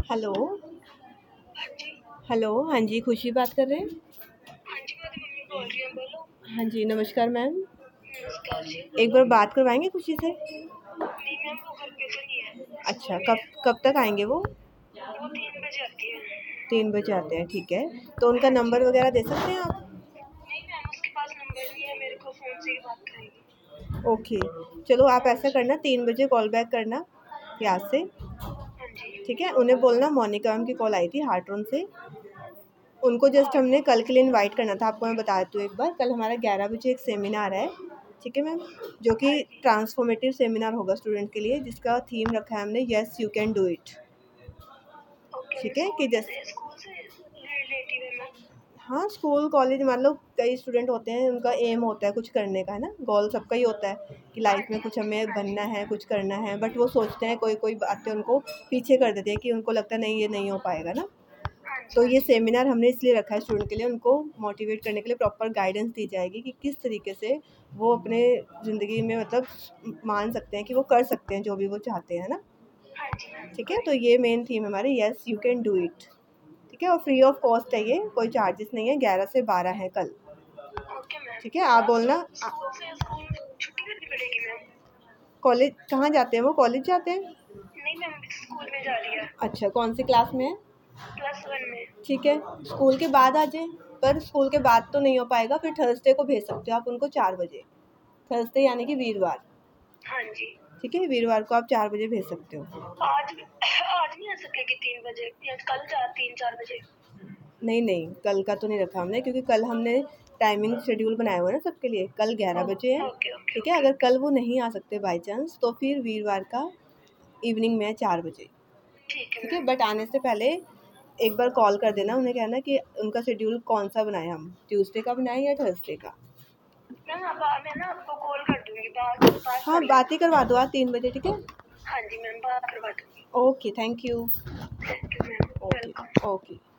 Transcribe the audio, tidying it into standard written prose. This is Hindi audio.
हेलो। हाँ जी। हेलो, हाँ जी, खुशी बात कर रहे हैं? हाँ जी, मैं तो मम्मी बोल रही हूँ, बोलो। हाँ जी, नमस्कार मैम। नमस्कार जी। एक बार बात करवाएंगे खुशी से? नहीं मैम, वो घर पे तो नहीं है, अच्छा, स्कूल में कब है। कब तक आएंगे वो? वो 3 बजे आती है। 3 बजे आते हैं, ठीक है। तो उनका हाँ जी। नंबर वगैरह दे सकते हैं आप? नहीं मैम, उसके पास नंबर नहीं है, मेरे को फ़ोन से ही बात करेगी। ओके, चलो आप हाँ ऐसा जी। करना, 3 बजे कॉल बैक करना यहाँ से। हाँ जी। ठीक है, उन्हें बोलना मोनिका मैम की कॉल आई थी हार्ट्रॉन से। उनको जस्ट हाँ हमने कल के लिए इनवाइट करना था। आपको मैं बता देती हूँ एक बार, कल हमारा 11 बजे एक सेमिनार है, ठीक है मैम, जो कि हाँ जी। ट्रांसफॉर्मेटिव सेमिनार होगा स्टूडेंट के लिए, जिसका थीम रखा है हमने yes you can do it. Okay ma'am, ठीक है कि स्कूल से रिलेटिव है मैम। हाँ, स्कूल कॉलेज मान लो कई स्टूडेंट होते हैं, उनका एम होता है कुछ करने का, है ना, गोल सबका ही होता है कि हाँ लाइफ में जी। कुछ हमें हाँ जी। बनना है, कुछ करना है, बट वो सोचते हैं कोई कोई बातें उनको पीछे कर देती है कि उनको लगता है नहीं ये नहीं हो पाएगा ना। हाँ जी। तो हाँ ये जी। सेमिनार हमने इसलिए रखा है स्टूडेंट के लिए, उनको मोटिवेट करने के लिए प्रॉपर गाइडेंस दी जाएगी कि किस तरीके से वो अपने ज़िंदगी में मतलब मान सकते हैं कि वो कर सकते हैं जो भी वो चाहते हैं ना। हाँ जी मैम, ठीक है, तो करेक्ट। ये मेन थीम हमारी yes you can do it. ठीक है, और फ्री ऑफ कॉस्ट है, ये कोई चार्जेस नहीं है। 11 से 12 है कल। Okay ma'am. ठीक है, आप बोलना। स्कूल छुट्टी करनी पड़ेगी मैम? कॉलेज कहाँ जाते हैं वो? कॉलेज जाते हैं? नहीं मैम, स्कूल में जा रही है। अच्छा, कौन सी क्लास में है? +1 में। ठीक है, स्कूल के बाद आ जाए। पर स्कूल के बाद तो नहीं हो पाएगा, फिर थर्सडे को भेज सकते हो आप उनको 4 बजे। थर्सडे यानी कि वीरवार। हाँ जी। ठीक है, वीरवार को आप 4 बजे भेज सकते हो। आज आज नहीं आ सकेगी 3 बजे, या कल 3-4 बजे? नहीं नहीं, कल का तो नहीं रखा हमने, क्योंकि कल हमने टाइमिंग शेड्यूल बनाया हुआ है ना सबके लिए। कल 11 बजे है। ओके ओके ठीक है, ओके। अगर कल वो नहीं आ सकते बाई चांस, तो फिर वीरवार का इवनिंग में 4 बजे। ठीक है ठीक है, मैम। बट आने से पहले एक बार कॉल कर देना, उन्हें कहना कि उनका शेड्यूल कौन सा बनाए, हम ट्यूसडे का बनाएं या थर्सडे का। मैम अब मैं ना आपको कॉल कर दूंगी, बात हाँ, कर बात लेना। ही करवा दो आप 3 बजे, ठीक है। हाँ जी मैम, बात करवा दूंगी। Okay, thank you. Thank you ma'am, okay. Welcome. Okay.